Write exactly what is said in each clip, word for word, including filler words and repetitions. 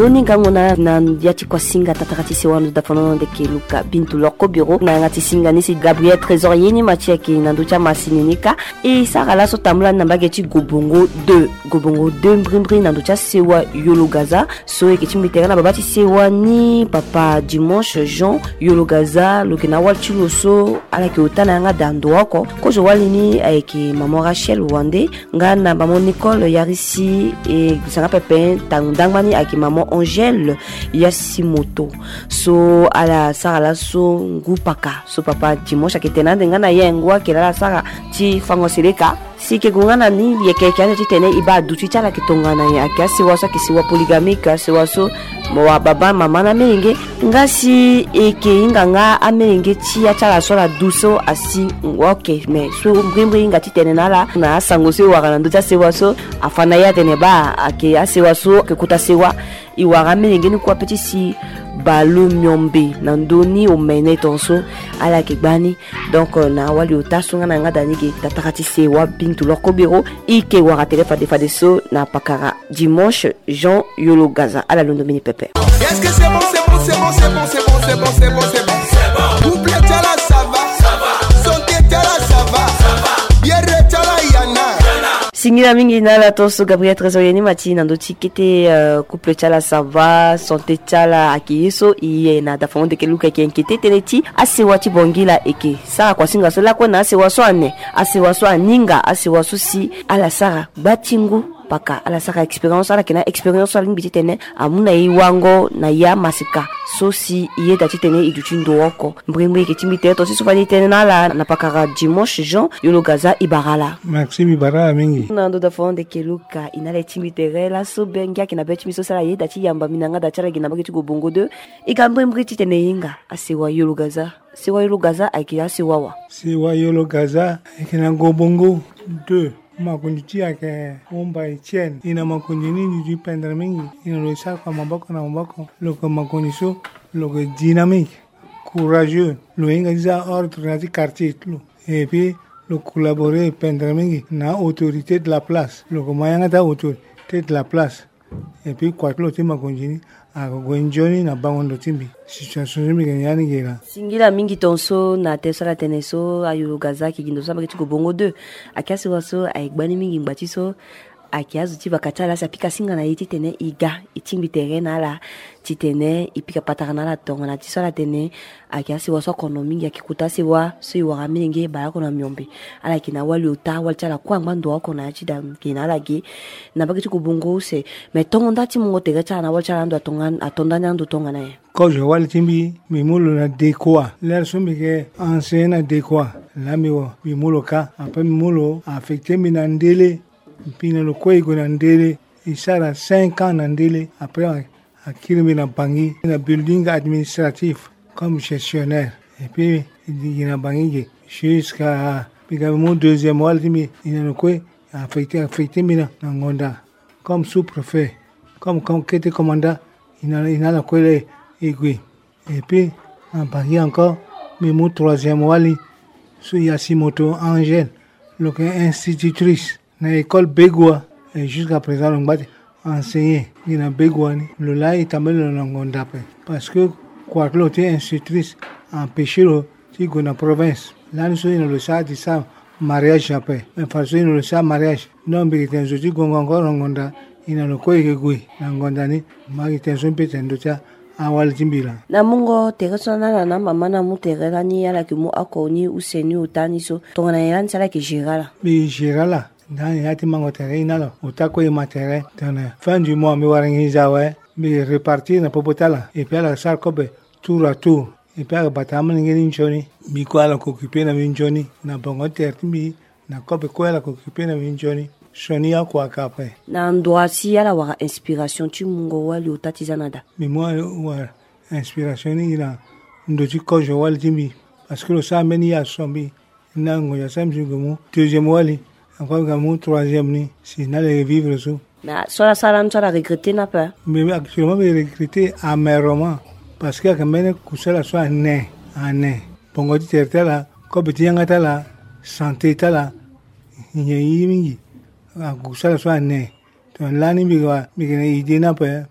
zoni ngangona na yati kwa singa tatakati sewanu da fono de keluka bintu loko bureau na ngati singa ni si Gabriel Trésorier ni matia ki nanducha masininika e sara la so tamula na bageti Gobongo deux Gobongo deux mbrimbri nanducha sewa Yolo Gaza so e kiti mitera na babati sewa ni papa Dimanche Jean Yolo Gaza lokena walchulo so ala ki utana nga dando wako ko jo walini aiki maman Rachel Wande ngana maman Nicole Yarisi e sanga pepe tangdangmani aiki maman Angèle Yasimoto so ala sara la so ngupaka so papa Dimanche akitena ngana yengwa kila sara ti fango seleka si ke gungana ni yeke kyane ti tene iba du ti chala kitongana ya kasi waso kisiwa polygamika si waso wa baba mama na menge ngasi eke inganga amenge ti ya chala so la duso asi okay mais so mbrimbre ngati tene nala na sango se wa kana nduta se waso afana ya tene ba ake asi waso ke kuta sewa iwara menge ni kwa petit si balo myombe na ndoni o mene tonso ala ke gbani donc na wali otasunga na ngada ni ke tatakati sewa bintu loko bureau ike wara telefa de fadeso na pakara Dimanche Jean Yolo Gaza ala londo mini pepe. Est-ce que c'est bon, c'est bon, c'est bon, c'est bon, c'est bon, c'est bon, c'est bon, c'est bon, c'est bon. Vous plaît là, ça va, ça va. Santé là, ça va, ça va. Bien là, yana. Singila mingi na la toso Gabriel Trésorier ni mati na ndoti kete uh, couple chala ça va santé chala akiso iye na da fonde ke luka ke nkete teneti asewa ti bongila eke sara kwa singa so la kwa na asewa so ane asewa so aninga asewa so si ala sara batingu paka ala saka experience ala kena experience ala ngiti tene amuna iwango na ya masika so si iye dati tene iduchindo wako mbrimwe ke timite to si sofani tene na la na pakara Dimanche Jean Yolo Gaza ibarala Maxime Ibarala mingi na ndo da fonde ke luka inale timite rela so benga kina beti miso sala ye dati yamba minanga da chala gina bageti Gobongo deux ikambrimwe ti tene yinga asewa Yolo Gaza sewa Yolo Gaza akia sewa wa sewa Yolo Gaza ikina Gobongo deux makundi ti yake omba Etienne ina makundi ni du pendre mingi ina lo sa kwa maboko na maboko loko makundi so loko dynamique courageux lo inga za ordre na ti quartier lo et puis le collaborer pendre mingi na autorité de la place loko mayanga ta autorité de la place et puis kwa lo ti makundi ni ako enjoy na bangondo timbi situation zimi kenyani gera singila mingi tonso na tesala teneso ayo Gaza ki gindo samba ki Gobongo deux akasi waso aigbani mingi mbatiso akiazu ti bakatala sa pika singa na yiti tene iga itimbi terena la titene ipika patarana la tonga na tisala tene akiasi waso ekonomi akikuta sewa so iwara mingi ba ko na myombe ala kina wali ota walchala kwa ngando ko na chida kina la ge na bakiti Gobongo se mais tonga ndati mungo tega chana walchala ndo tonga atonda nyando tonga na ko je wali timbi mimulo na dekwa l'air sombi ke ancienne dekwa la miwo mimulo ka après mimulo affecté minandele pina lo koi go nandele isara cinq ans nandele après à Kirimi na bangi na building administratif comme gestionnaire et puis il na bangi jusqu'à mon deuxième mois il na quoi affecté affecté mina na ngonda comme sous-préfet comme comme qui était commandant il a il a la quoi et puis en bangi encore mais mon troisième mois li sur Yasimoto Angèle le institutrice na école Begwa et jusqu'à présent on va enseigner ina Begwa ni le là il tamel na ngonda pe parce que quoi que l'autre institutrice empêché le ti go na province là nous sommes le ça dit ça mariage après mais parce que le ça mariage non bi ten zo ti go ngor ngonda ina le ko ke gui na ngonda ni ma ten zo pe ten do cha awal timbila na mungo teresona na mama na muterela ni ala ki mu akoni useni utani so tongana yan sala ki girala bi girala dans les bâtiments terrain là au taco et matériel dans fin du mois me warangi zawe me repartir na popotala et puis la salle kobe tour à tour et puis batama ngeni nchoni mi ko ala ko occupé na nchoni na bongo tertimbi na kobe ko ala ko occupé na nchoni shoni ya kwa kape na ndoasi ala wa inspiration tu mungo wali utatizanada mi moi wa inspiration ni na ndoti ko jo wali timbi parce que le ça meni ya sombi na ngoya samju gomu deuxième wali encore mon troisième ni si n'allait vivre ça na sola sala ntara regretter na pas mais actuellement me regretter amèrement parce que quand même kusala soit né année pongo ti tertela ko biti yanga tala santé tala nyi mingi kusala soit né to lani mi wa mi ne idée na pas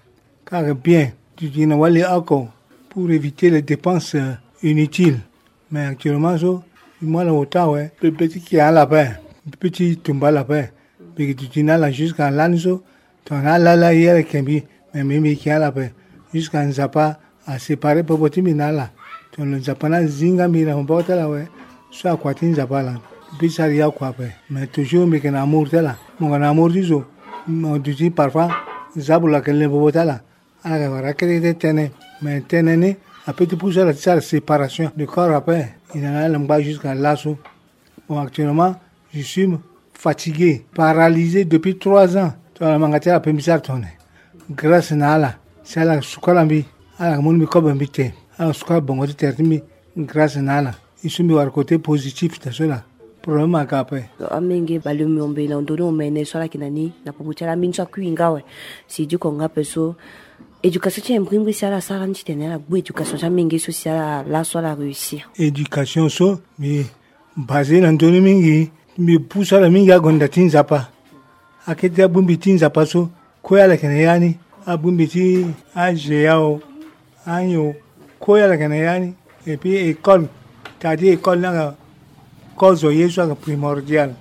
car bien, tu dis non, aller encore pour éviter les dépenses euh, inutiles. Mais actuellement, so, moi, là, autant, ouais, le petit qui a là-bas, le petit tombe là-bas, mais que tu dis là jusqu'à l'année, so, tu as là, là, hier, mais même qui a là-bas, jusqu'à un zapa à séparer pour votre minala. Tu as le zapana zinga, mais là, on porte là, ouais, soit quoi, tu zapa là. Puis ça, il y a quoi, mais toujours, mais qu'un amour, là, mon amour, du so, on dit parfois, zabula, qu'elle ne peut pas là. Alors, on va créer tenez, mais tenez, après tu pousses la séparation du corps après, il y en a là jusqu'à l'assaut. Bon, actuellement, je suis fatigué, paralysé depuis trois ans. Tu as la mangatère à Pémisar tourner. Grâce à la, c'est la soukalambi, à la mouni comme invité, à la soukal bon, tu termines grâce à la. Il suis mis au côté positif de cela. Problème à capé. Amenge balumi ombe na ndono omene swala kinani na pomuchala mincha kuingawe. Si du konga peso. Éducation c'est imprime ça la sala ni tenela bu éducation ça mingi social la soit réussir. Éducation so mais basé na ndono mingi mais poussa la mingi agonda tinza pa. Akete abumbi tinza pa so koya la kenayani abumbi ti age yao anyo koya la kenayani et puis école t'as dit école là cause yeso primordial.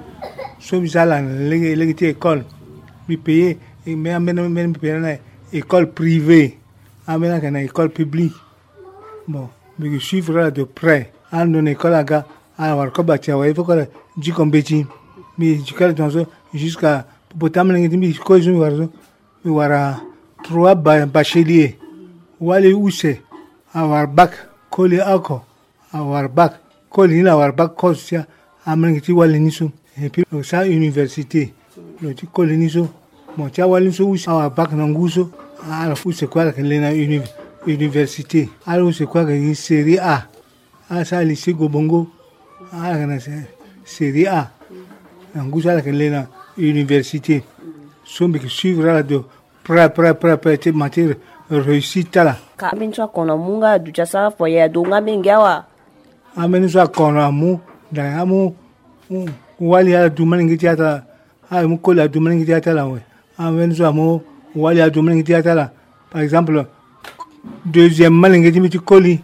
So bizala les les école mi payer et même même même payer école privée, amena une école publique. Bon, mais je suivrai de près. À une école à gars, à avoir comme bâtir, il faut que je compétisse. Mais je calme dans ça jusqu'à pour t'amener des milliers de choses. Il y aura trois bacheliers. Ou aller où c'est, avoir bac, coller encore, avoir bac, coller avoir bac, coller, amener des walles nisso. Et puis ça université, le petit coller nisso. Bon, tu as walles nisso où c'est avoir bac n'angouso. Alors, c'est quoi que l'université? Alors, c'est quoi que la série A? Ah, ça, le lycée Gobongo. Ah, c'est série A. Donc, ça, c'est l'université. Ce qui suivra de près, près, près, près, de matière réussite là. Quand tu as qu'on munga, du chassa, foyer, donga, mengawa. Amen, ça, qu'on a mou, dans un mot, ou aller à du mangue théâtre. Ah, mon collègue à du mangue théâtre là, ouais. Amen, ça, mot. Ou aller à Domingue Théâtre là. Par exemple, deuxièmement, l'ingénieur colis.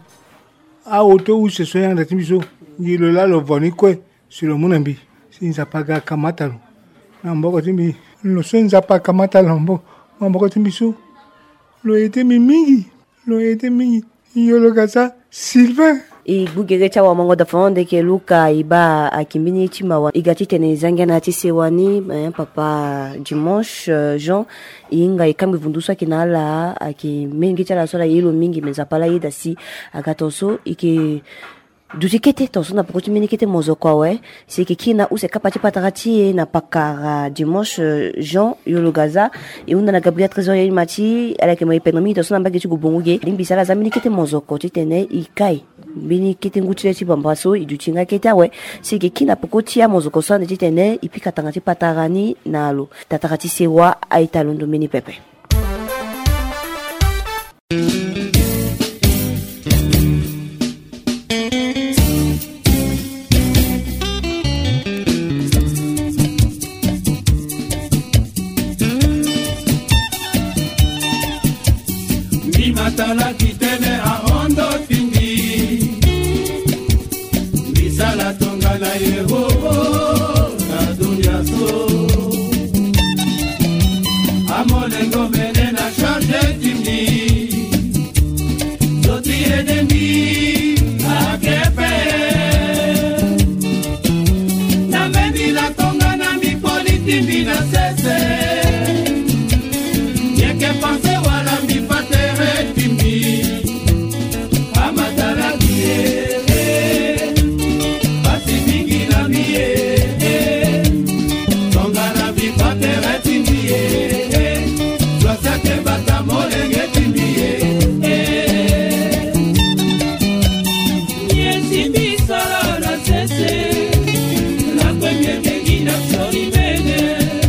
À auto où se soigne de Timiso, il est là le voni quoi sur le Munambi. Si il n'a pas gagné Kamatalo. Nambo Timi, le son n'a pas Kamatalo. Nambo Timiso. Le été mingi. Le été mingi. Il y a le gasa Sylvain. I bugere cha wa mango da fonde ke luka iba akimbini chimawa igati tene zanga na tisewani eh, papa dimanche uh, Jean inga ikambi vundusa kinala aki mingi cha la sola yelo mingi mezapala ida si agatonso ike dutikete tonso na pokoti minikete mozo kwa we c'est que kina use kapati patarati na pakara dimanche uh, Jean yolo gaza et on na Gabriel trésorier mati avec moi penomi tonso na bageti gubonguge limbisala za minikete mozo ko titene ikai bini kete ngutile ti bambaso idutinga keta we sike kina pokoti ya mozoko sande titene ipika tangati patarani nalo tatakati sewa aitalondo mini pepe mi matala kitene a ondo la tonga na Yehova na dunia so amolengo mene na charge timni zoti enemi akepe na meni la tonga na mi politi na sese yeke pense wala mi patere timni amatara kie La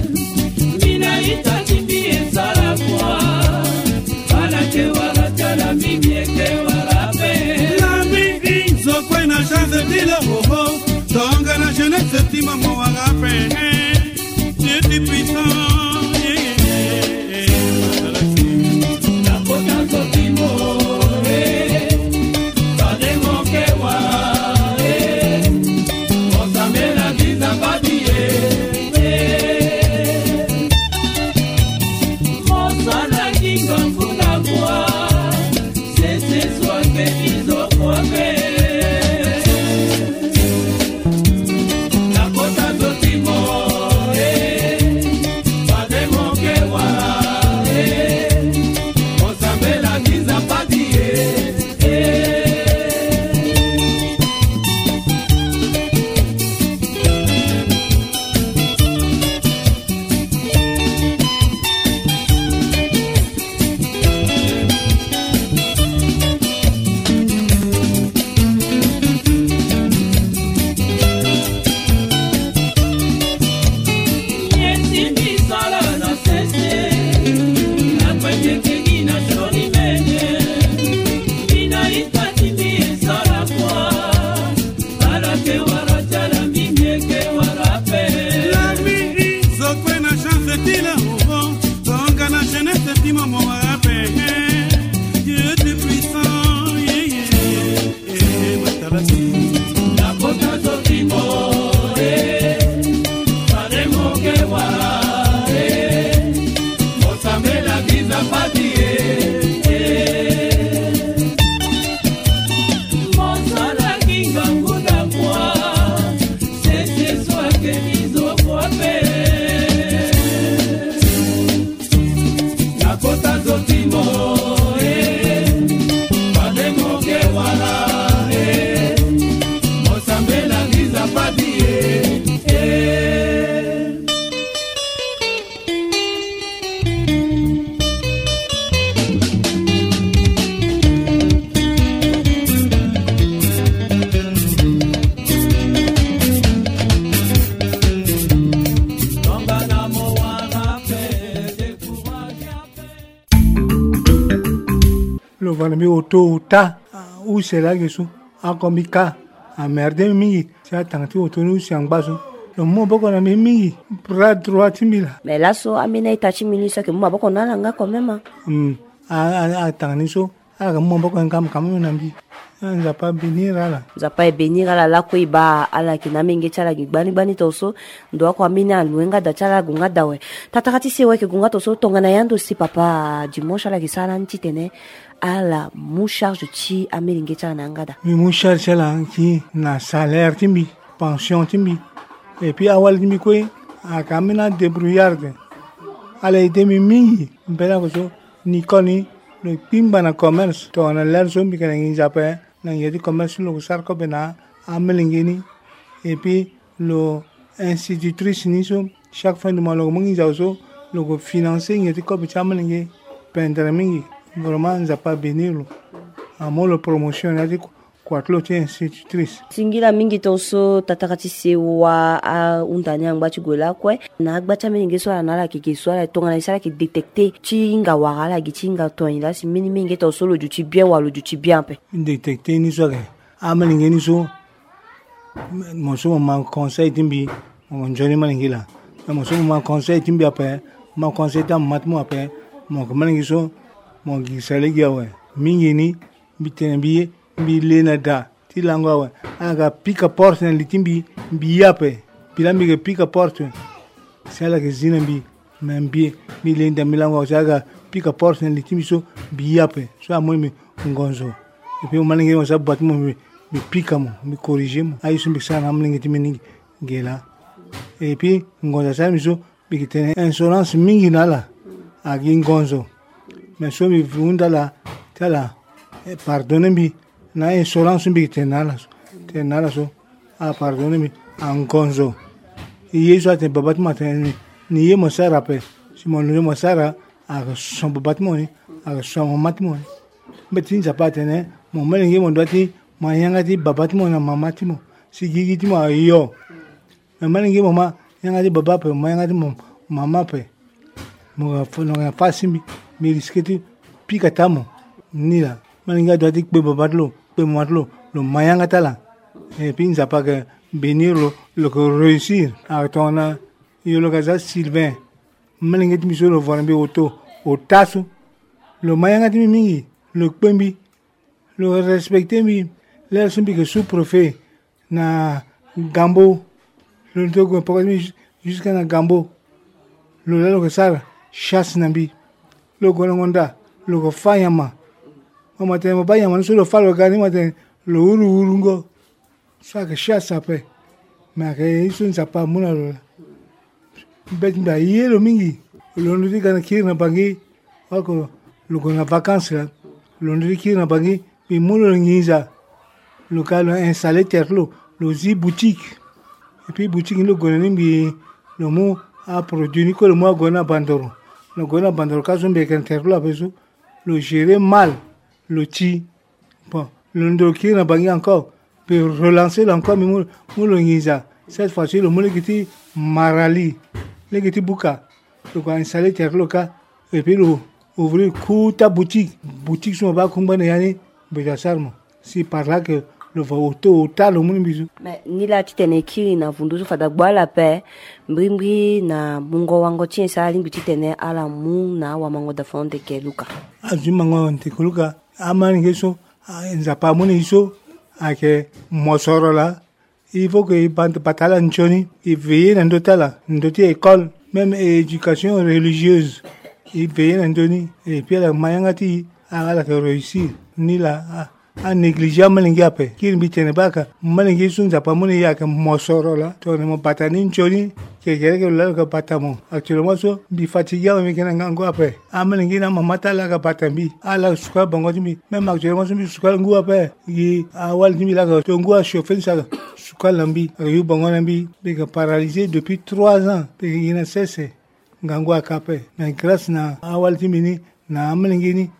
Mi auto ta ou c'est là que sont a comme ka a merde mingi ça tanti auto nous si angbaso le mo boko na mingi bras droit timila mais là so amina itachi minisa que mo boko na nga quand même hmm a a tani so a mo boko ngam kam na mbi nza pas bénir là nza pas bénir là la ko iba ala kina mingi chala gbani bani toso ndo ko amina luenga da chala gunga dawe tatakati sewe ke gunga toso tongana yando si papa dimanche ala kisala ntitene ala mu charge ti amelinge tala nangada mi mu charge la ki na salaire timbi pension timbi et puis awal timbi ko a kamina débrouillarde ala ide mi mingi bela ko so ni koni le pimba na commerce to na ler so mi kana ngi jape na yedi commerce lo sar ko bena amelinge ni et puis lo institutrice ni so chaque fin de mois lo ngi jaso lo ko financer yedi ko bi amelinge pendre mingi vraiment nous a pas béni lo amo le promotion a dit quoi clotie institutrice singira mingi toso tatakati sewa a undanya ngbachi gola kwe na agbacha mingi so na la kiki so la tonga na sala ki détecter chi nga wala gichinga toina si mini mingi toso lo juti bien wa lo juti bien pe détecter ni so a malingi ni so mo so ma conseil timbi mo njoni malingi la mo so ma conseil timbi après ma conseil tam matmo après mo malingi so mon gisale gawe mingi ni bitenbi bi lena da ti langwa wa aga pika porte na litimbi bi yape pilambi ke pika porte sala ke zinambi membi bi lenda milangwa aga pika porte na litimbi so bi yape so amoy mi ngonzo et puis on malingi on sa batmo mi pika mo mi corriger mo ayi sumbi sana amlingi timini gela et puis ngonza sa mi so bi kitene insolence mingi nala agi ngonzo mais so mi vunda la tala pardonne mi na insolence mi tenala tenala so a pardonne mi angonzo iye so te babat matin ni ye mo sara pe si mon le mo sara a son babat mo ni a son mat mo betin za patene mo melingi mo doti mo yanga ti babat mo na mama ti mo si gigi ti mo yo me melingi mo ma yanga ti baba pe mo yanga ti mo mama pe mo fo no fa simbi mi risqueti pika tamo nila maninga doati pe babatlo pe matlo lo mayanga tala et puis ça pas que bénir lo lo que réussir à tona yo lo gaza Sylvain maninga ti miso lo vorbe auto o taso lo mayanga ti mingi lo pembi lo respecter mi l'air sumbi que sous préfet na Gambo lo to ko pas jusqu'à na Gambo lo lo que ça chasse nambi logo ngonda logo fayama matin mo ba yaman so lo falo gani matin lo uru urungo ça que chasse après mais que ils sont pas mon alors bet ba yelo mingi lo ndi kana kiri na bangi wako lo kona vacances là lo ndi kiri na bangi bi mulo ngiza local installé terlo lo zi boutique et puis boutique lo gona bi le mot a produit que le mot gona bandoro le gona bandoro ka zombe kan terlo abeso le gérer mal le ti bon le ndo kiri na bangi encore pour relancer encore mi mulo ngiza cette fois-ci le mot qui marali le qui buka le ko installé terlo ka et puis le ouvrir kuta boutique boutique so ba kumbana yani beja sarmo si par là que le auto tal au monde bisu mais ni la titene kiri na vunduzu fada bwala pe mbrimbi na mungo wango tien sa limbi titene ala mu na wa mango da fonde ke luka azuma ngo nte luka amani geso nza pa moni iso ake mosoro la il faut que bande patala nchoni il veille na ndotala ndoti école même éducation religieuse il veille na ndoni et puis la mayangati ala que réussir ni la a négliger malingi ape kiri bitene baka malingi sunza pamone yake mosoro la to ne mo patani nchoni ke kere ke la ka patamo actuellement so bi fatiga me kena ngango ape a malingi na mamata la ka patambi ala suka bango jimi même actuellement so bi suka ngu ape yi a wal jimi la ka to ngu a chauffer ça suka lambi yu bango lambi be ka paralysé depuis trois ans be ina cesse ngango akape mais grâce na a wal jimi ni na malingi ni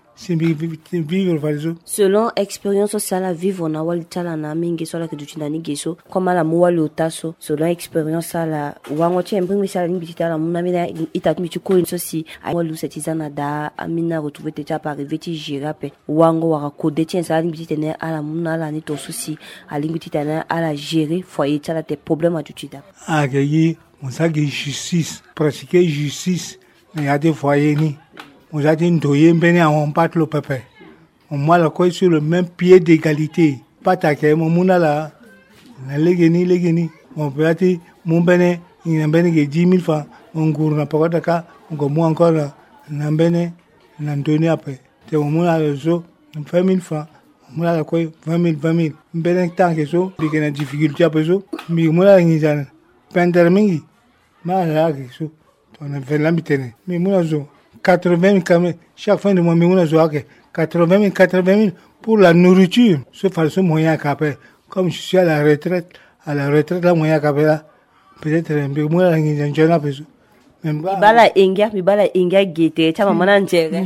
selon expérience sociale à vivre na wali tala na mingi sola ke dutina ni geso koma la muwa lo taso selon expérience la wango chembe mi sala ni tala muna mina itat mi chuko so si walu setizana da amina retrouver te pa arriver ti girape wango wa ko de tien sala ni tene ala muna la ni to souci ali mi tene ala gérer foyer tala tes problèmes à tutida ah gayi on sa justice pratiquer justice mais a des foyers ni on a dit ndoye mbene on pat le peuple on moi la quoi sur le même pied d'égalité pas ta ke mo muna la na legeni legeni on peut ati mon bene il mbene ke dix mille francs on gour na pas daka on go mo encore na mbene na ndoni après te mo muna le zo vingt mille francs muna la quoi vingt mille vingt mille mbene tant que so bi na difficulté après so mi muna ngi jan pender mingi ma la ke so on a fait l'ambitene mi muna zo quatre-vingt mille chaque fin de mois mais on a joué quatre-vingt mille quatre-vingt mille pour la nourriture ce falso moyen qu'après comme je suis à la retraite à la retraite là moyen qu'après là peut-être un peu moins ngi njana peso même ba bala inga mi bala inga gete chama mana njere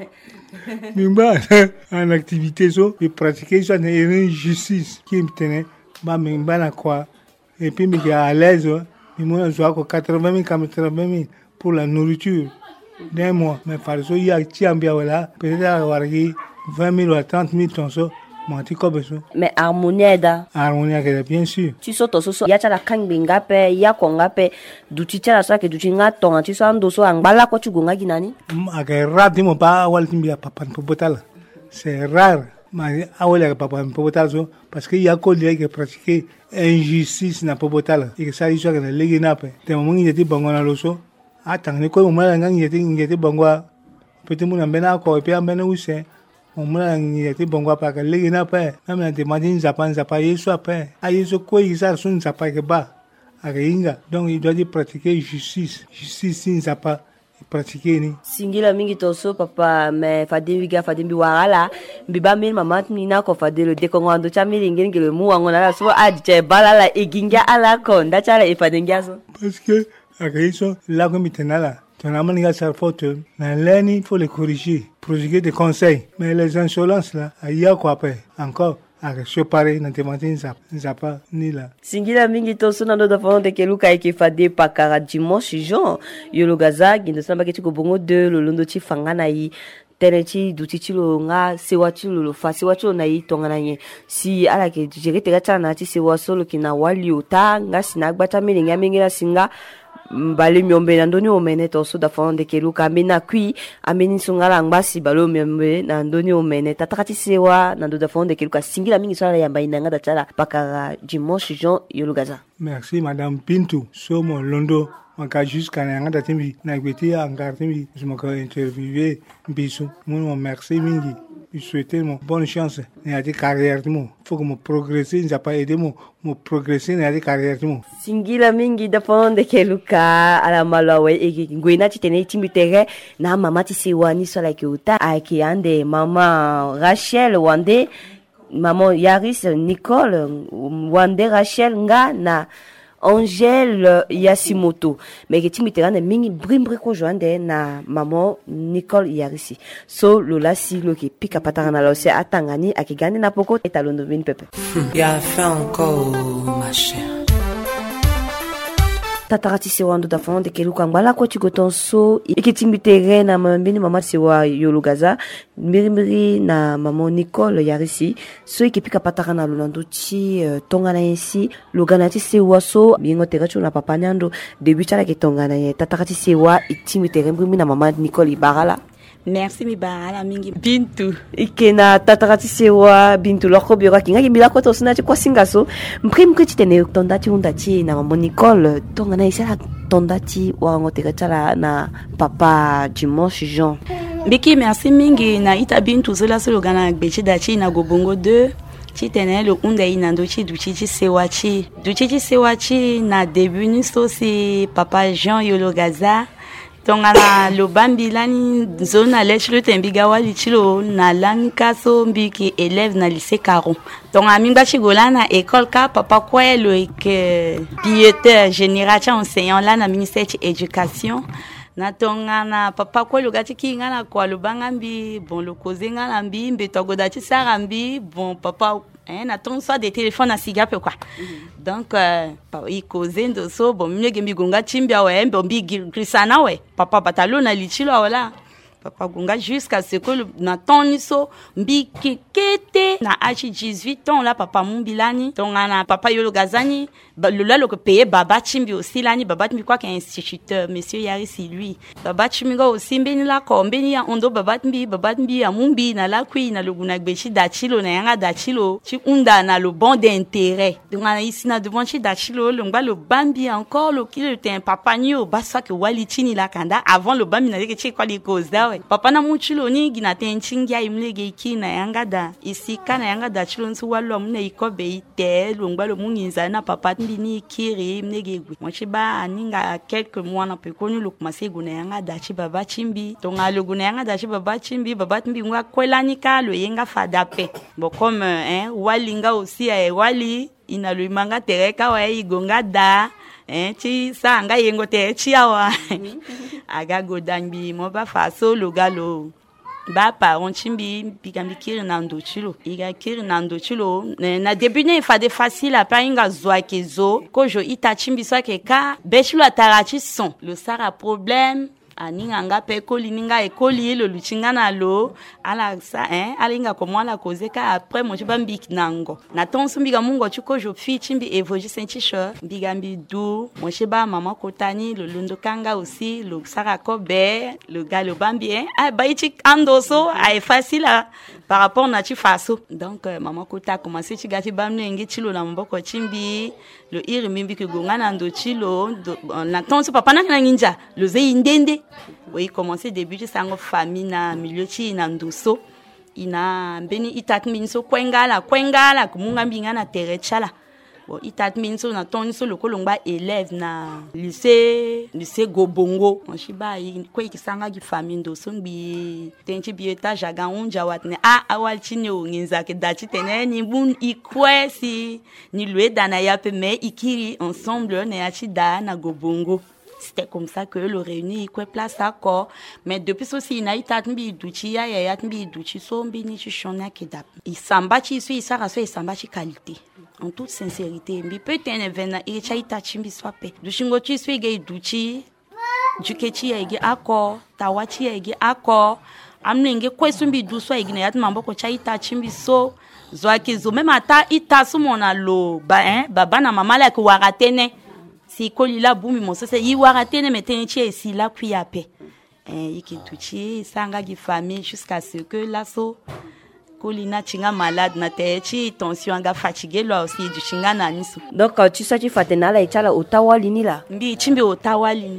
mi ba en activité so et pratiquer ça une justice qui me tenait ba mi bala quoi et puis mi à l'aise mi mon a joué quatre-vingt mille quatre-vingt mille pour la nourriture d'un mois mais par ça il y a tiambia voilà peut-être avoir vingt mille ou trente mille tonso monti kobeso mais harmonie da harmonie que bien sûr tu soto so ya chala kangbinga pe ya konga pe duti chala sa ke duti nga tonga ti so ando so angbala ko chugunga ginani ake radi mo ba waltimbi papa popotala c'est rare mais awele papa popotala so parce que il y a ko lié que pratiquer injustice na popotala et que ça iso que na legina pe te mo ngi ti bangona loso atang ni ko mo mala ngi ti ngi ti bangwa peut-être mo na bena ko e pe ambena use mo mala ngi ti bangwa pa ka legina pe même na te madin zapan zapa yeso pe ayeso ko isa sun zapa ke ba akinga donc il doit pratiquer justice justice sin zapa pratiquer ni singila mingi toso papa me fadin wiga fadin bi wala biba mil mama ni na ko fadelo de ko ngondo chamili ngin ngelo mu wango na so adje balala iginga ala ko ndachala ifadinga so parce que akaiso la comitenala ton amaniga sa faute na leni faut les corriger prodiguer des conseils mais les insolences là aya quoi après encore avec ce pareil na tematin ça ça pas ni là singila mingi to sona do da fond de keluka ki fade pakara dimanche Jean yolo gaza gindo samba ke tiko bongo de lo londo ti fangana yi teneti duti ti lo nga sewa ti lo fa sewa ti lo na yi tongana ye si ala ke jere te gata na ti sewa solo ki na wali ota nga sina gbata mele nga mengira singa mbali myombe na ndoni omene to so da fond de keluka mena kui ameni sungala ngbasi balo myombe na ndoni omene tatakati sewa na ndo da fond de keluka singila mingi sala ya mbaina nga da chala pakara dimanche Jean yolo gaza. Merci madame Pintu somo londo maka jusqu'à nga da timbi na gbeti angar timbi je me ko interviewer bisu mon merci mingi. lui souhaiter mon bonne chance dans la carrière du monde. Faut que mon progresser, n'a pas aidé mon mon progresser dans la carrière du monde. Singila mingi da fonde ke luka ala malawe e ngwena titene timitere na mama tisiwani sola ke uta aki ande mama Rachel wande maman Yaris Nicole wande Rachel nga na Angèle Yasimoto mais que timitere na mingi brimbri ko joande na maman Nicole Yarisi so lola si lo ke pika patanga na lose atangani akigani na poko etalondo vini pepe. Il a fait encore ma chère. Tatarati sewa ndo dafon de keluka ngala ko chigoton so ikitimitere na mambini mama sewa yolugaza mbiri na mama Nicole Yarisi so ikipika pataka na lulando chi uh, tonga na yensi lugana ti sewa so bingo tegachu na papa nyando debut ala ke tonga na ye tatarati sewa itimitere mbiri na mama Nicole Ibarala. Merci mi barala mingi Bintu ikena tatarati sewa Bintu loko bioka kinga kimila ko to sina kwa singaso mprim ko titene tondati undati na mama Nicole tonga na isala tondati wango tela na papa Dimanche Jean Biki merci mingi na ita Bintu zola solo gana bechi dachi na Gobongo deux titene lo unda inando chi duchi chi sewa chi duchi chi sewa chi na début ni so si papa Jean Yologaza tongana lo bambi lani zona lechlo tembiga wali chilo na lani kaso mbiki élève na lycée Caron tonga mingba chigola na école ka papa kwa lo que directeur général cha enseignant là na ministère de éducation na tongana papa kwa lo gati kinga na kwa lo bangambi bon lo kozenga na mbi mbeto godati sarambi bon papa hein na ton soit des téléphones à sigape quoi mm-hmm. Donc euh, i kozendo so bon mye gembi gonga chimbia we mbe mbi grisana we papa batalo na lichilo wala papa gonga jusqu'à ce que na ton so mbi kekete na achi dix-huit ans là papa mumbilani tongana papa yolo gazani le là le payer baba chimbi aussi lani baba chimbi quoi qu'un instituteur monsieur Yarisi lui baba chimbi go aussi mbeni la ko mbeni ya ondo baba chimbi baba chimbi ya mumbi na la kui na luguna gbechi dachilo na yanga dachilo chi unda na le bon d'intérêt tongana ici na devant chi dachilo le ngba le bambi encore le qui le ten papa nyo basa que wali chini la kanda avant le bambi na ke chi kwa li cause da papa na muchilo ni gina ten chingia imlege ki na yanga da ici kana yanga dachilo nsu wallo mne ikobe ite le ngba le munginza na papa ni kiri mnegegwe mochiba aninga quelques mois na pe konu lu commencer guna yanga dachi baba chimbi tonga lu guna yanga dachi baba chimbi baba chimbi ngwa kwelani ka lo yenga fadape bon comme hein walinga aussi eh wali ina lu manga tereka wa igonga da hein chi sanga yengo te chiawa aga godangbi mo ba faso lo galo ba parents chimbi pikambi kiri na ndochilo iga kiri na ndochilo na début ne fa de facile a pa inga zwa kezo ko jo ita chimbi so ke ka bechilo atarachi son le sara problème aninga nga pe koli ninga ekoli lo luchinga na lo ala sa hein alinga comment la cause ka après mo chiba mbik nango na tonso mbiga mungo chuko jo fi chimbi evoji sentisho mbiga mbidu mo chiba mama kotani lo lundo kanga aussi lo sara kobe le galo bambien ah ba ichi andoso ai facile par rapport na chi faso donc euh, mama kota commencer chi gati bamne ngi chilo na mboko chimbi le iri mimbi ke gonga na ndo chilo na tonso papa na ninja le zei ndende oui commencer débuter sango famille na milieu chi na ndoso ina beni itat minso kwengala kwengala kumunga mbinga na terechala bon itat minso na tonso lokolongba élève na lycée lycée Gobongo moshiba yi ko ikisanga gi famille ndoso mbi tenchi bieta jaga unja watne a awal chine nginza ke dachi tene ni bun ikwesi ni lueda na yape me ikiri ensemble na yachi da na Gobongo. C'était comme ça que le réuni quoi place d'accord mais depuis aussi il a été atmbi duchi ya ya atmbi duchi so mbini chi shona kedap il samba chi so il sara so il samba chi qualité en toute sincérité mbi peut-être vena il cha ita chimbi swape dushingo chi so ige duchi jukechi ya ige akor tawachi ya ige akor amnenge kwesu mbi du so ige na yatma mboko cha ita chimbi so zwaki zo même ata ita so mona lo ba hein baba na mama la ko waratene si kolila bumi mo sese yi waratene metenchi esi la kuyape eh ikituchi sanga gi famille jusqu'à ce que là so kolina chinga malade na techi tension anga fatigué lo aussi du chinga na niso donc tu sais tu fatena la itala otawali ni la mbi chimbi otawali ni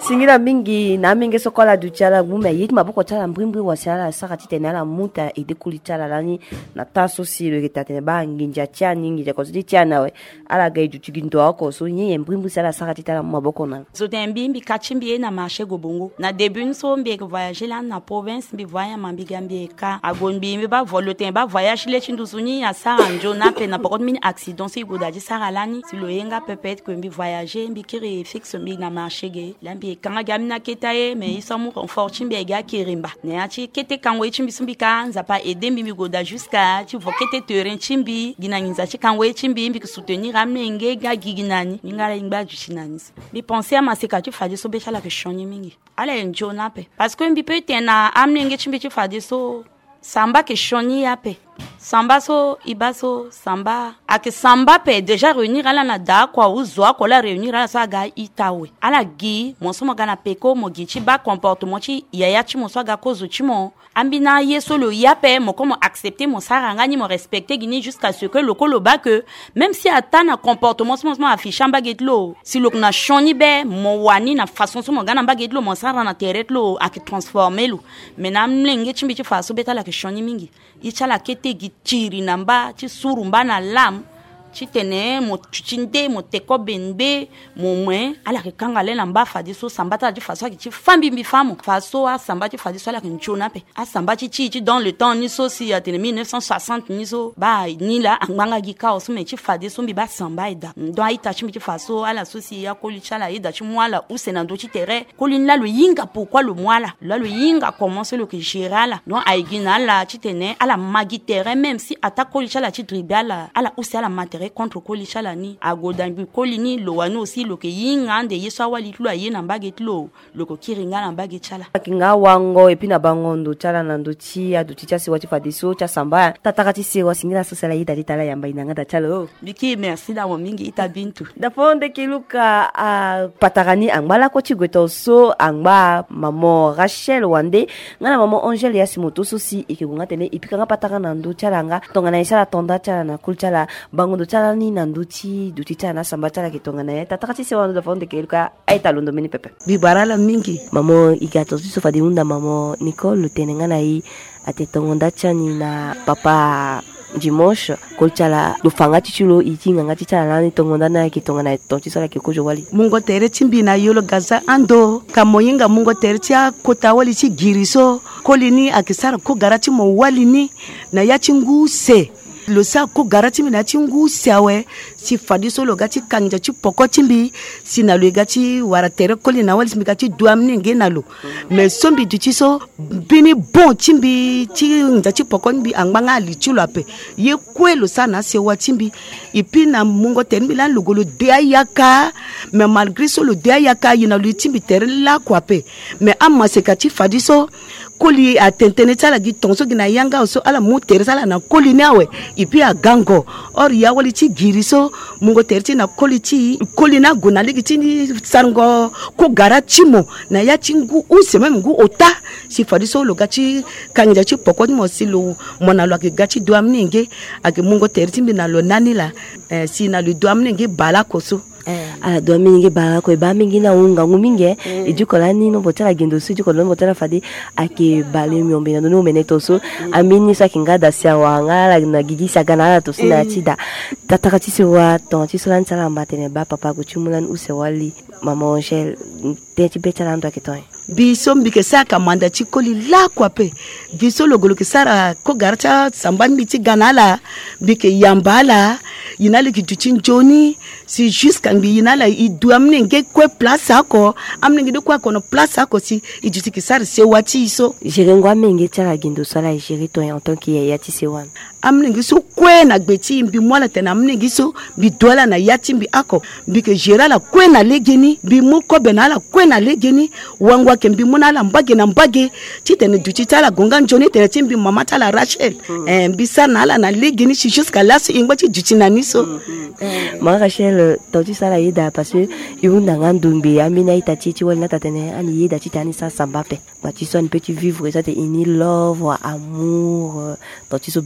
singira mingi na mingi sokola du chala ngume yit maboko chala mbrimbri wasiala saka titene ala muta ede kuli chala lani na taso si le kitatene ba nginja chani nginja ko di chana we ala ga du tigindo ako so nyi mbrimbri sala saka titala maboko na zo tembimbi kachimbi na marché gobongo na début so mbi voyager là na province mbi voya mambi gambie ka agonbi mbi ba volotin ba voyage le chinduzuni ya sara njo na pe na pokot min accident si godaji sara lani si lo yenga peut-être que mbi voyager mbi kiri fixe mbi na marché ge lambi kanga gamina ketaye mais ils sont mon confort chimbi ga kirimba ne achi kete kanwe chimbi sumbi ka nzapa aider mbi goda jusqu'à tu vois kete terrain chimbi ginangiza chi kanwe chimbi mbi soutenir amenge ga giginani ngala ingba jushinani mbi penser à ma sekatu fadi so bechala que shoni mingi ala njo na pe parce que mbi peut tena amenge chimbi chi fadi so samba que shoni yape samba so ibaso samba ake samba pe déjà réunir ala na da kwa uzwa ko la réunir ala sa ga itawe ala gi mo so mo gana peko mo gi chi ba comportement chi yaya chi mo so ga kozo chi mo ambina yeso lo yape mo comme accepter mon saranga ni mo respecter gini jusqu'à ce que le kolo ba que même si atana comportement so mo affiche amba getlo si lo na shoni be mo wani na façon so mo gana amba getlo mo saranga na teret lo ake transformer lo menam lenge chi chi faso beta la que shoni mingi ichala kete gi chiri namba chi surumba na lam chi tene mo chinde mo teko benbe mo mwen ala ke kangale namba fadi so sambata di faso ki chi fambi mi famo faso a samba ti fadi so ala ke nchona pe a samba chi chi dans le temps ni so si ya tene mille neuf cent soixante ni so ba ni la anganga gi ka so me chi fadi so mbi ba samba ida ndo aita chi mi chi faso ala so si ya koli chala ida chi mwala ou senando chi tere koli la lo yinga pourquoi le mwala la lo yinga commencer le que girala non aigina la chi tene ala magi tere même si ata koli chala chi dribala ala ou c'est ala matériel contre koli chala ni agodambi koli ni lo wano aussi lo ke yinga nde yeso wali tlo aye na baget lo lo ko kiringa na baget chala kinga wango epi na bangondo chala na ndochi aduti cha siwati fadiso cha samba tatakati siwa singira sosala yida ditala yamba inanga da chalo biki merci da mo mingi ita bintu da fonde kiluka a patarani angbala ko chigweto so angba mamo Rachel wande ngana mamo Angel yasimoto so si ikigunga tene ipikanga patakana ndo chala nga tongana isala tonda chala na kulchala bangondo chala ni nanduti duti chala samba chala kitongana ya tatakati siwa da fonde kiluka aita londo meni pepe bibarala mingi mamo igato so fadi unda mamo Nicole tenengana yi atetongonda chani na papa dimanche kolchala do fanga tichulo itinga ngati chala ni tongonda na kitongana tonchi sala kikojo wali mungo tere chimbina yolo gaza ando kamoyinga mungo tere tia kota wali chi giriso kolini akisara ko garati mo wali ni na yachinguse lo sa ko garati mina chingu siawe si fadi solo gati kanja chi poko chimbi sina lo gati wara tere koli na wali gati duamni ngena lo mais sombi du chiso bini bon chimbi chi ngati poko mbi angba ali chulo ape ye kwelo sana se wa chimbi ipi na mungo tere milan logolo de ayaka mais malgré solo de ayaka yina lo chimbi tere la kwa pe mais amma se kati fadi so koli atentene tala gi tonso gina yanga so ala mu tere sala na koli nawe ipi a gango or ya wali chi giriso mungo terti na koli chi koli na guna ligi tini sarngo ko gara chimo na ya chingu useme mungu ota si fadiso lo gachi kanja chi pokot mo silo mona lo gachi duamninge age mungo terti bina lo nanila eh, si na lo duamninge bala koso ala do mingi bara ko ba mingi na unga nguminge mm. ejukola ni no botala gendo su jukola no botala fadi ake bale mi ombe no meneto so mm. amini sa kinga da sia wanga na gigi sa gana to sina mm. chida tatakati se wa ton ti so lan sala mbatene ba papa ko chumulan use wali mama Angel teti betala ndo akitoy biso mbike saka manda chikoli la kwape biso logolo kisara ko garcha samban biti ganala bike yambala yinale kiduchin joni si jusqu'à mbi yinala idu amne nge kwe place ako amne nge kwa kono place ako si iduti kisara se wati iso jirengwa menge tala gindo sala jiri to en tant que yati se wan amne nge so kwe na gbeti mbi mwala tena amne nge so bi dola na yati mbi ako bike jira la kwe na legeni bi muko benala kwe na legeni wangwa kembi muna la mbage na mbage titene duti tala gonga njoni tene timbi mama tala Rachel mm. eh bisa na la na legeni si jusqu'à là si ingwa ti duti na niso mm -hmm. ma Rachel toti sala ida parce que yunda ngandumbi amina itati ti wala tatene ani yida ti tani sa sambape ma ti son petit vivre ça te ini love amour toti so betana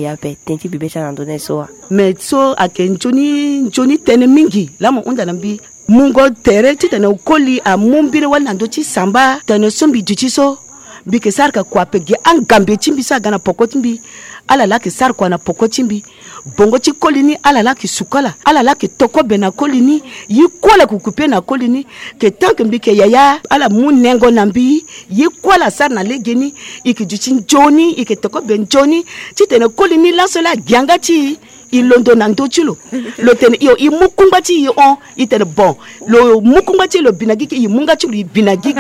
yape tenti bibe cha ndone soa me so aken joni joni tene mingi la mo unda nambi mungo tere titene ukoli a mumbire wala ndo chi samba tene sombi duchi so bike sarka kwa pege an gambe chimbi sa gana pokotimbi ala la ki sar kwa na pokotimbi bongo chi kolini ala la ki sukala ala la ki toko bena kolini yi kola kukupe na kolini ke tanke mbike yaya ala munengo nambi yi kola sar na legeni iki juchin joni iki toko ben joni titene kolini la sola gyanga chi ilondo na ndochulo lo tene yo imukumba chi yo on itene bon lo mukumba chi lo binagiki imunga chi lo binagiki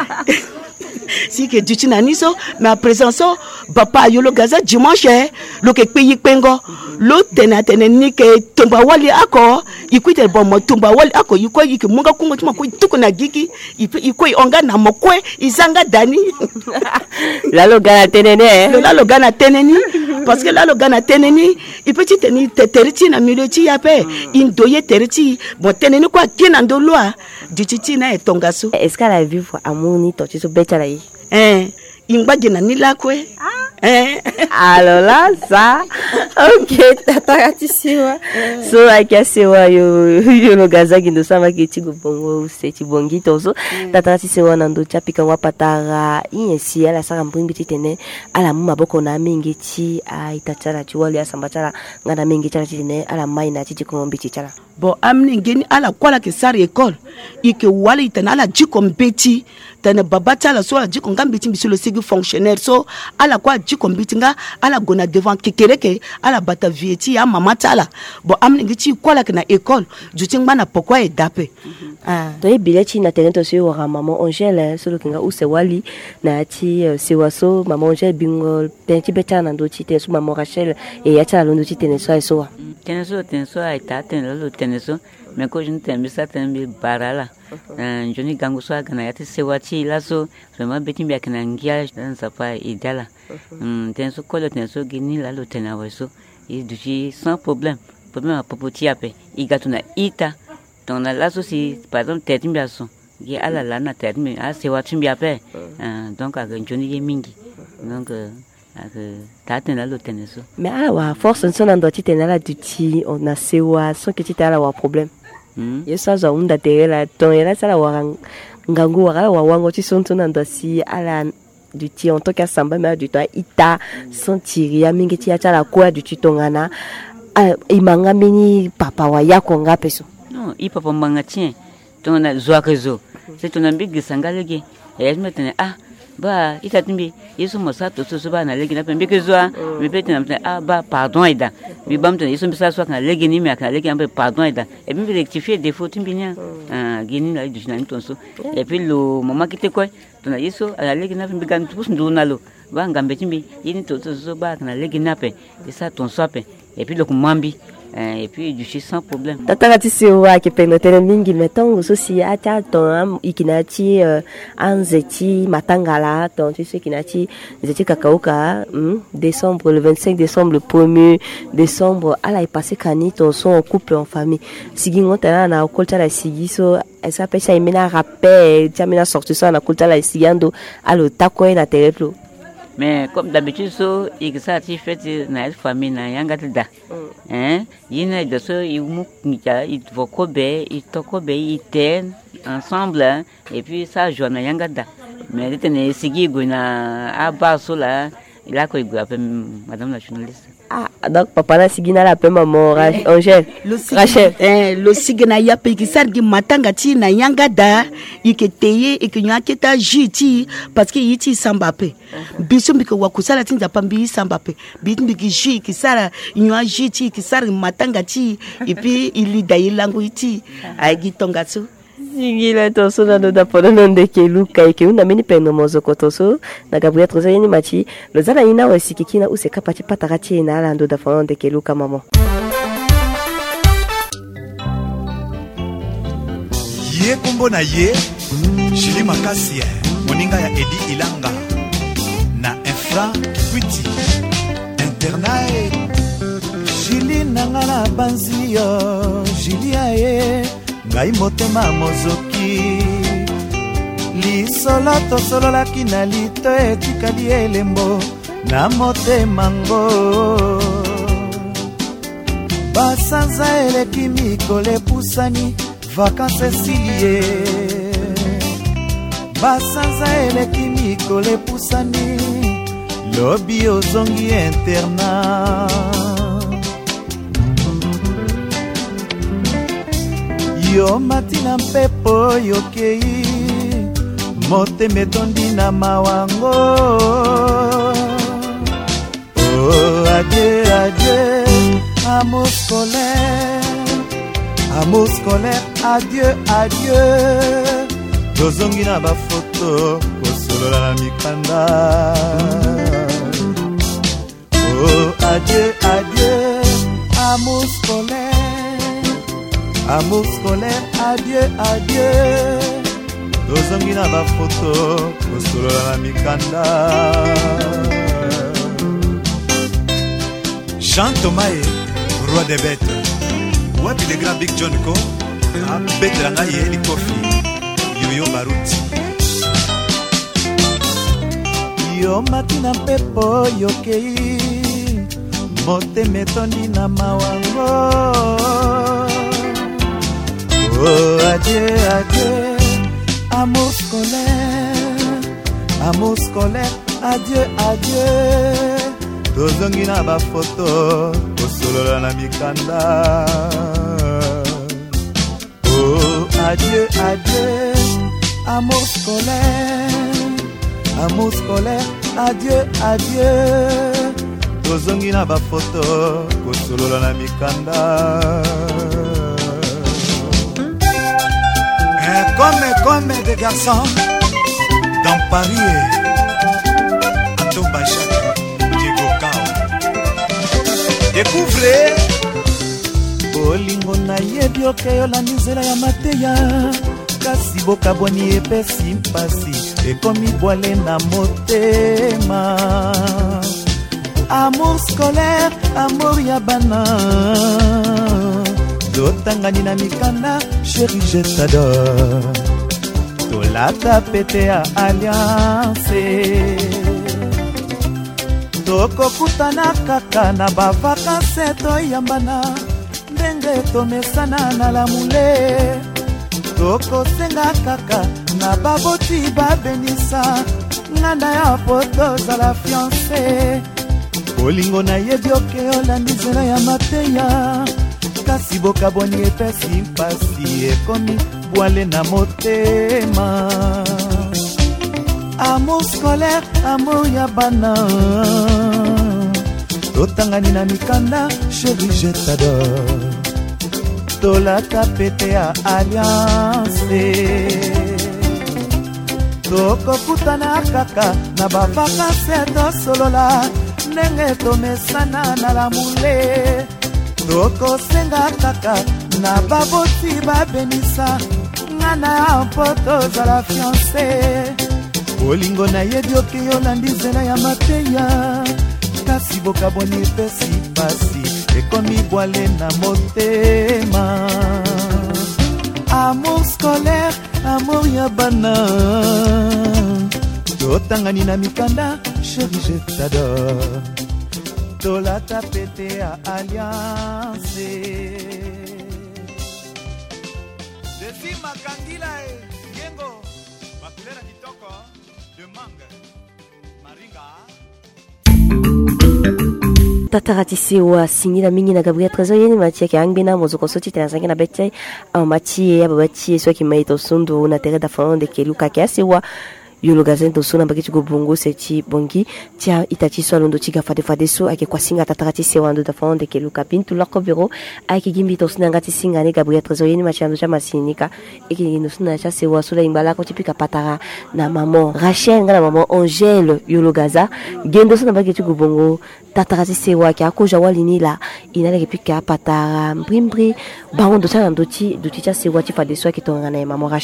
si que du niso mais à présent so papa yo lo gaza dimanche lo ke peyi pengo lo tena tena ni ke tumba wali ako ikuite bon mo tumba wali ako iko yiki munga kungo tuma ko tukuna gigi iko onga na mokwe izanga dani la lo gana tenene lo la lo gana teneni parce que la lo gana teneni i petit teni teriti na milioti yape indoye teriti bon teneni kwa kina ndolwa dititi na etongaso est-ce qu'elle a vivre amour ni torti so betala yi eh ingbaje na nilakwe eh alors là ça ok tata tisiwa so akasiwa yo yo no gazagi ndo sama ke tigo bongo se tibongi tozo tata tisiwa nando chapika wapatara insi ala saka mbimbi titene ala muma boko na mingi ti a itachara chiwali asambachara ngana mingi chara titene ala mai na titi kombi tichara bon amni ngeni ala kwala ke sari école ike wali itana ala jiko mbeti tane babata la so ala jiko ngambiti bisolo sigi fonctionnaire so ala kwa jiko mbiti nga ala gona devant kekereke ala bata vieti ya mama tala bon amni ngiti kwala ke na école juting bana pokwa e dape ah to e bileti na talento so wa maman Angèle solo kinga use wali na ti sewaso maman Angèle bingo penti betana ndo ti te so maman Rachel e ya tala ndo ti tene so so teneso teneso ai ta tenelo teneso me ko jun tembi sa tembi barala eh joni gangu so agana yati sewati laso vraiment betimbi akana ngia dan sapa idala mm teneso ko le teneso gini la lo tenaweso et duji sans problème problème a popoti ape igatuna ita donc la so si par exemple tetimbi aso gi ala la na tetimbi a sewati mbi ape donc aga joni ye mingi donc tata na lo teneso mais ala wa force son ndo ti tenala duti on a sewa son que ti tala wa problème hmm yesa za unda terela ton ela sala wa ngangu wa wa wango ti son ton ndo si ala duti en tant que samba mais du temps ita sentiri ya mingi ti atala kwa duti tongana imanga mini papa wa yako ngapeso non i papa manga tien tona zwa kezo c'est ton ambigi sangalege et je me tenais ah ba itatimbi yeso mosato so so ba na legi na pembe kezwa me pete na ah ba pardon ida bi bamto yeso mbisa so kana legi ni me kana legi ambe pardon ida et puis rectifier des fautes timbinia ah geni na du jina ntonso et puis le mama kite ko to na yeso ala legi na pembe kan tous nduna lo ba ngambe timbi yini to so ba kana legi na pe esa tonso pe et puis le kumambi et puis du chi sans problème tata ti sewa ke penotere mingi meton so si ata ton ikinati anzeti matangala ton tu sais kinati zeti kakaoka décembre le vingt-cinq décembre le premier décembre ala est passé kani ton son en couple en famille sigi ngota na culture la sigi so esa pesa imena rappel tamina sorti ça na culture la sigando alo takoe na teleplo mais comme d'habitude so exati fait na famille na yanga da hein yina de so imu nika itvokobe itokobe iten ensemble et puis ça joue na yanga da mais tene sigi guna abaso la il a ko igu appelle madame la journaliste ah donc papa na sigina la pe maman Angèle Rachel eh lo sigina ya pe ki sargi matanga ti na yanga da iketeye ikinya keta jiti parce que yiti samba pe biso mbike wakusala tinza pambi samba pe bitmbiki ji ki sara nywa jiti ki sargi matanga ti et puis il dai langu iti ai gitonga so Singila toso na do da pono ndeke luka ike una mini peno mozo kotoso na Gabriel troza yini machi lozana ina wasikikina use kapati patakati na ala ndo da pono ndeke luka mama ye kombo na ye Julie Makasi moninga ya Edi Ilanga na Infra Kwiti Internae Julie nangana banzio Julie aye ngai motema mozoki lisolo tosololaki na lito etikali elembo na motema ngo basanza eleki mikolo epusani vakanse esilie basanza eleki mikolo epusani lobi ozongi interna yo matina mpepo yokei motema etondi na mawango. Oh, adieu, adieu, amour scolaire, amour scolaire, adieu, adieu. Tozongi na ba photo, kosolola na mikanda. Oh, adieu, adieu, amour scolaire, amour scolaire, adieu, adieu. Tozongi na ba photo, kosolola na mikanda. Jean Thomas, roi des bêtes. Wapi le grand Big John ko a bête la ngaye li kofi Yoyo Baruti. Yo matina mpepo yokei motema etondi na mawango. Oh, adieu, adieu, amour scolaire, amour scolaire, adieu, adieu. Tozongi na ba photo, kosolola na mikanda. Oh, adieu, adieu, amour scolaire, amour scolaire, adieu, adieu. Tozongi na ba photo, kosolola na mikanda. Comme, comme des garçons dans Paris, Anto Bachak, Diego Cao. Découvrez bolingo na yebi okeyola nzela ya mateya kasi bokabwani epesi mpasi ekomi bwale na motema. Amour scolaire, amour ya bana totangani na mikanda. Chérie, je t'adore. Tolata pete ya alliance. Toko kutana kaka na bavakanse toyambana. Ndenge tomesana na lamule. Toko senga kaka na baboti babenisa. Nganda ya poto za la fiancé. Bolingo na yebi okeyola nzela ya mateya kasi bokabwani epesi mpasi ekomi bwale na motema. Amour scolaire, amour ya bana totangani na mikanda. Chérie, je t'adore. Tolata pete ya alliance. Tokokutana kaka na bavakanse tosolola. Ndenge tomesana na lamule. Toko senga kaka na baboti babenisa. Ngana ya poto za la fiancé. Bolingo na yebi okeyola nzela ya mateya kasi bokabwani epesi pasi ekomi bwale na motema. Amour scolaire, amour ya bana totangani na mikanda. Chérie, je t'adore. Tolata pete ya alliance. Desi makangila e yengo makulera kitoko de manga maringa. Tataratisi wa singila mingi na Gabriel Trésor yeni matia ki angbina mozoko soti tena sangi na betai amatie ya babatie so ki maito sundu na tere da fond de keluka kiasi wa yolo gazen to sona bakiti go bongo seti bongi tia itachi so londo chiga fade fade so ake kwa singa tatarati se wando da fond de keluka pintu lako biro ake gimbi to sona ngati singa ne Gabriel Trésor yeni machando cha masinika eke no sona cha se wa so la imbala ko tipika patara na maman Rachel ngala maman Angèle yolo gaza gendo sona bakiti go bongo tatarati se wa ki akoja walini la inale pika patara mbrimbri barondo cha ndoti duti cha se wa ti fade so ake to ngana maman Rachel.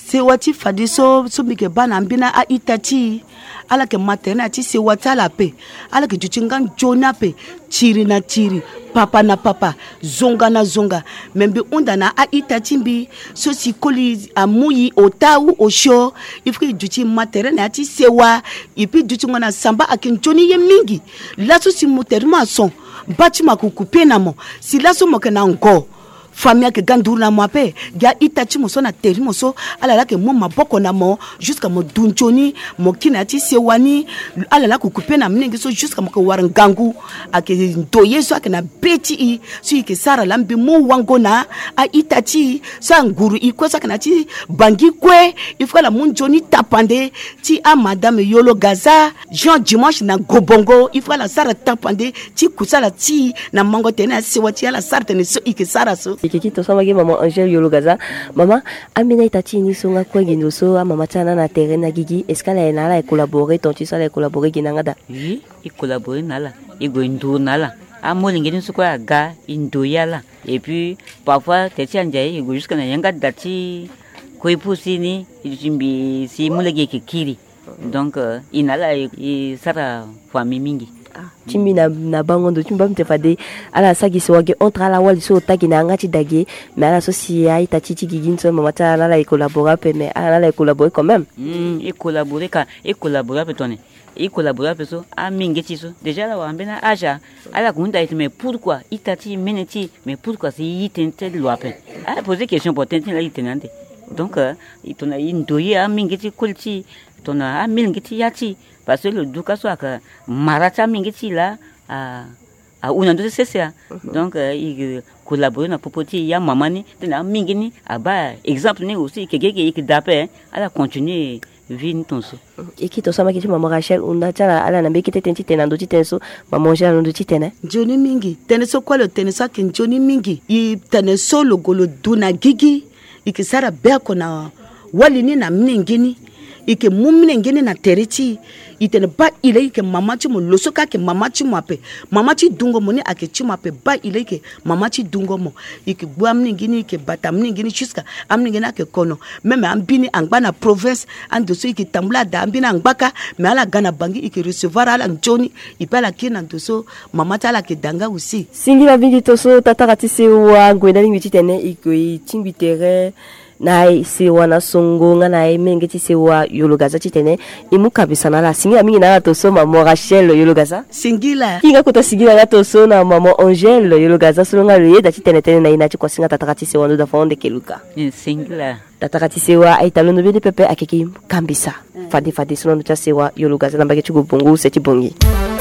sewa ti fadi so so mi ke bana mbina a itati ala ke matena ti sewa ta la pe ala ke juchingan jona pe chiri na chiri papa na papa zonga na zonga membe unda na a itati mbi so si koli amuyi otawu osho ifri juchi matera na ti sewa ipi juchi ngona samba akin joni ye mingi laso si moterma son batima kukupe na mo si laso mo ke na ngo famille que gandour na mo pe ga itachi mo so na teri mo so ala la ke mo maboko na mo jusqu'à mo dunchoni mo kinati sewani ala la kukupe na mningi so jusqu'à mo ko warangangu ake ndoye so ake na beti i so ike sara lambi mo wangona a itachi so nguru iko so kana ti bangi kwe ifo la mo njoni tapande ti a madame Yolo Gaza Jean dimanche na gobongo ifo la sara tapande ti kusala ti na mango tena sewati ala sara tene so ike sara so kiki to sama ge maman Angel Yolo Gaza mama amina itati ni so nga kwa gindo so mama tana na terrain na gigi est-ce qu'elle na la collaborer ton tu ça la collaborer ginanga oui il collaborer nala il go ndu nala amoli ngeni so kwa ga indo yala et puis parfois teti anjaye il go jusqu'à na yanga dati ko ipusini jimbi si mulege kikiri donc uh, inala i sara famille mingi timbi na na bangondo timba mtefade ala sagi so wage entre la wali so tagi na ngati dage mais ala so si ai tati gigin so mama ta ala la collaborer pe mais ala la collaborer quand même mm et collaborer ka et collaborer pe tonne et collaborer pe so a mingeti so déjà la wambena aja ala kunda ite mais pourquoi itati meneti mais pourquoi si itente loi pe ala poser question pour tenter la itenante donc il tona indoye a mingeti kulti tona a mingeti yati parce que le duka so aka marata mingeti là a a una de cesa donc il collabore na popoti ya mamani tena mingini aba exemple ni aussi que gege ik dape ala continuer vin tonso ekito sama kitu mama Rachel unda tala ala na mbeki tete tena ndo titenso mama Angel ndo titene joni mingi tene so kwalo tene so kin joni mingi i tene so logolo duna gigi ikisara beko na wali ni na mningini ike mumine ngene na teriti itene ba ile ike mamachi mo losoka ke mamachi mo ape mamachi dungo mo ni ake chi mo ape ba ile ike mamachi dungo mo ike bu amni ngini ike bata amni ngini chuska amni ngina ke kono meme ambini angba na province ando so ike tambula da ambina angbaka me ala gana bangi ike recevoir ala njoni ipala kina ndo so mamata ala ke danga aussi singila vingi toso tatakati se wa ngwendani mititene ike timbitere na se wana songo nga na mengeti se wa Yolo Gaza titene imu kabisa na la singi mingi na to so mama Rachel Yolo Gaza singila kinga kota singila na to so na mama Angel Yolo Gaza so nga le da titene tene na ina kwa singa tatakati se wando da fonde keluka singila tatakati se wa aitalono bede pepe akeki kambisa fadi fadi so no cha se wa Yolo Gaza na bageti go bongo seti bongi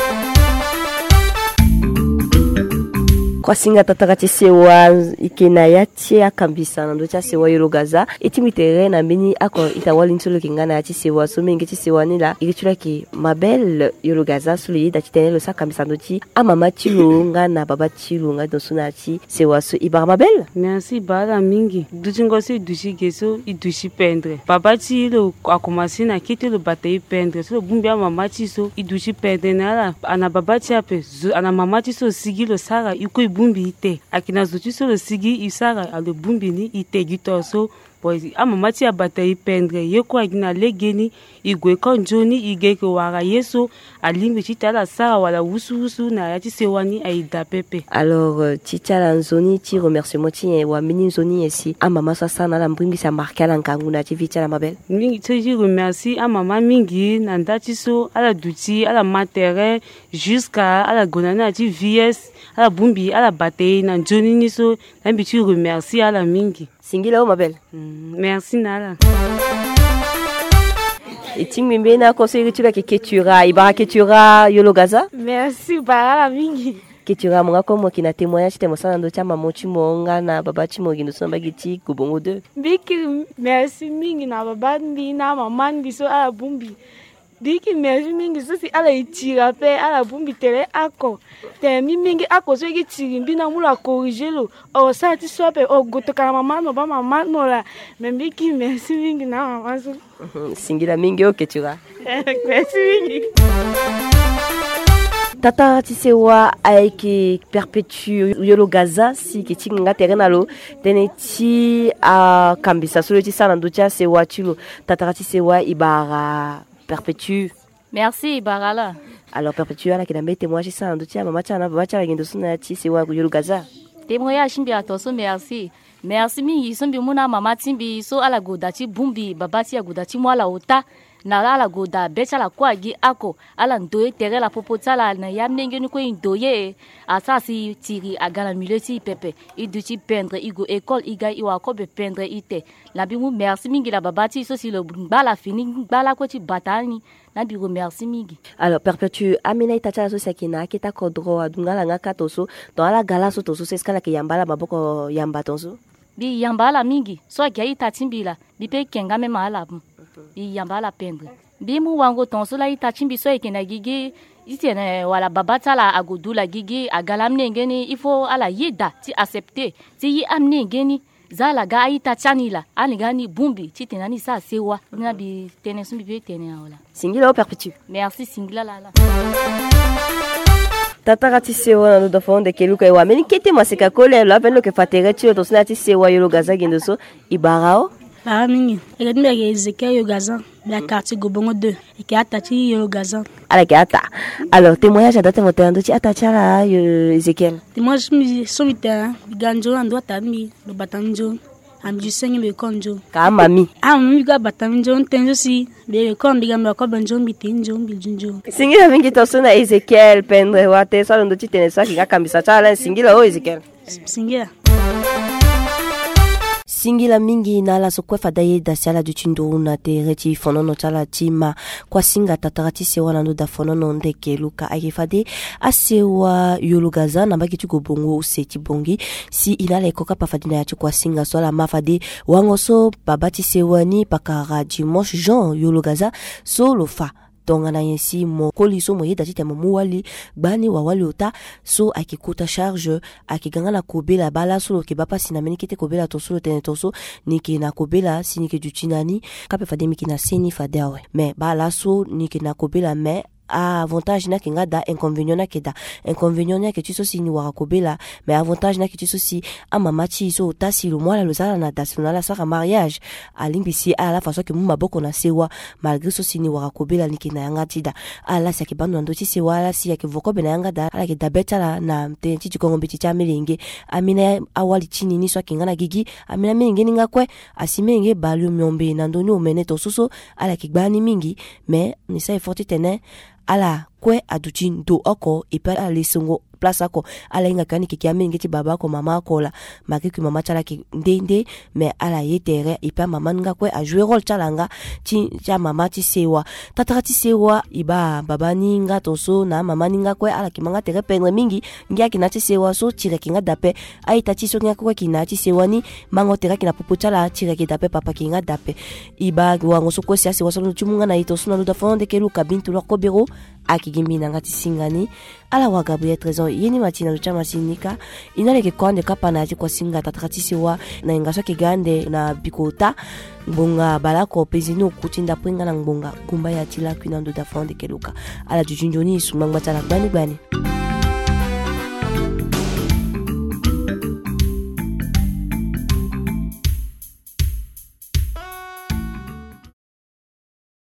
kwa singa tatakati sewa ikena yati akambisa na ndo cha sewa Yolo Gaza etimitere na mini ako itawali ntolo kingana yati sewa so mengi ti sewa nila ikichula ki mabel Yolo Gaza suli da titenelo sa kambisa ndo ti amama tilo nga na baba tilo nga donsuna ti sewa so ibar mabel merci bara mingi dutingo se dushi geso i dushi pendre baba ti lo a commencé na kiti lo batay pendre so bumbi mama ti so i dushi pendre na ana baba ti ape ana mama ti so sigi lo sara iko bumbi ite akina zuti so le sigi isara ale bumbi ni ite gitoso boy ama mati abata ipendre yeko agina legeni igwe konjoni igeke wara yeso alimbi chitala sara wala wusu wusu na yati sewani aida pepe. Alors chitala nzoni ti remerciement ti wa mini nzoni esi ama masa sana la mbimbi sa marka la nkanguna ti vitala mabel mingi ti remercie ama mama mingi na ndati so ala duti ala matériel jusqu'à ala gonana ti vs ala bumbi ala bate na njoni ni so na mbi ti remercie ala mingi singila o mabel. Mm, merci nala. Et tu m'aimes na conseiller tu la ketura ibara ketura Yolo Gaza. Merci bara mingi. Ketura monga comme qui na témoignage te mosana ndo chama mochi monga na baba chi mogi ndo so bagiti gobongo deux. Biki merci mingi na baba ndi na mama ndi so ala bumbi. Diki merci mingi so si ala itira pe ala bumbi tele ako te mi mingi ako so ki tirimbi na mula corriger lo o sa ti so pe o goto kala mama no ba mama no la me biki merci mingi na mama so singila mingi o ketura merci mingi. tata tisewa aiki perpétue yolo gaza si ke tinga terena lo teneti a kambisa solo ti sana ndocha sewa chilo tata tisewa ibara perpétue. Merci Barala. Alors perpétue ala ki na mbete moi sana ndocha mama chana baba chana ngendo suna ti sewa yolo gaza. Temoya shimbi atoso merci. Merci mingi sombi muna mama timbi so ala godati bumbi babati ya godati mwala ota. Na ala goda becha la kwa gi ako ala ndoye tere la popota la na yamnenge ni ko ndoye asasi tiri agala mileti pepe iduti pendre igo école iga iwa ko be pendre ite la bi mu merci mingi la babati so si le bala fini bala ko ti batani na bi merci mingi. Alors perpétue amina itacha so sakina kita kodro adungala ngaka toso dans la gala so toso c'est skala ke yambala maboko yamba toso bi yambala mingi so ga ita timbila bi pe kenga me mala i yamba la pendre bimu wango tonso la ita chimbi so ekena gigi itene wala babata la agodu la gigi agalamne ngeni ifo ala yida ti accepter ti yi amne ngeni zala ga ita chanila ani gani bumbi ti tenani sa sewa na bi tene sumbi be tene wala singila au perpétue. Merci singila la la tata kati sewa na do fonde keluka wa meni kete maseka kole la veno ke fatere ti to sna ti sewa yolo gaza gendo so ibarao. Ah mingi, et que nous Ezekiel Yogazan, la quartier Gobongo deux, et qui a attaché Yogazan. Alors qui ata. Alors témoignage à date mon temps de ti attaché là Ezekiel. Témoignage mi somita, ganjo ando tami, le batanjo, am du seigne me konjo. Ka mami. Ah mami ga batanjo tenjo si, be kon biga me ko banjo mi tenjo mi junjo. Singila mingi to sona Ezekiel pendre wa te so ndo ti tenesa ki ga kambisa chala singila o Ezekiel. Singila. Singila mingi na la sokwe fadaye da sala du tindo na te reti fonono chala tima kwa singa tatarati sewa na ndo da fonono ndeke luka ake fade asewa yulugaza na mbaki tuko bongo useti bongi si inala ekoka pa fadina ya kwa singa swala mafade wangoso babati sewa ni pakara dimanche Jean yulugaza solo fa tongana yensi mo koliso mo yeda tite mo muwali bani wawali ota so akikuta charge akiganga na kobela bala solo ke bapa sinameni kite kobela to solo tene to so niki na kobela sinike du chinani kape fade miki na seni fadewe mais bala so niki na kobela mais avantage na kinga da inconvénient na keda inconvénient na ke tu so si ni waka kobela mais avantage na ke tu so si amama chi so tasi lo mwala lo zala na dasi na la saka mariage alimbi si ala façon que muma boko na sewa malgré so si ni waka kobela ni kina yanga tida ala sa ke banu ndo ti sewa ala si ya ke voko bena yanga da ala ke dabeta la na te ti kongo biti cha melenge amina awali chini ni so kinga na gigi amina melenge ninga kwe asimenge balu myombe na ndoni o mene to soso ala ke gbani mingi mais ni sa forti tene ala kwe aduchi ndo oko ipa ale songo place ako ala inga kani ki kiame ngeti baba ko mama ko la makiki mama chala ki ndende mais ala yetere ipa mama nga kwe a jouer rôle chalanga ti cha mama ti sewa tata ti sewa iba baba ninga toso na mama ninga kwe ala ki manga tere pendre mingi ngia ki na ti sewa so tire ki nga dape ai tati so nga kwe ki na ti sewa ni mango tere ki na pupu chala tire ki dape papa ki nga dape iba wango so ko sia sewa so no chumunga na ito so na luda fonde ke luka bintu loko biro akigimbi na ngati singani ala wa Gabriel Trésor yeni matina lucha masinika inale ke kwande kapana ati kwa singa tatakatisi wa na ingaso ke gande na bikota mbonga balako pezino kutinda pringa na mbonga kumba ya tila kwina ndo da fonde ke luka ala jujunjoni sumangwa tala bani bani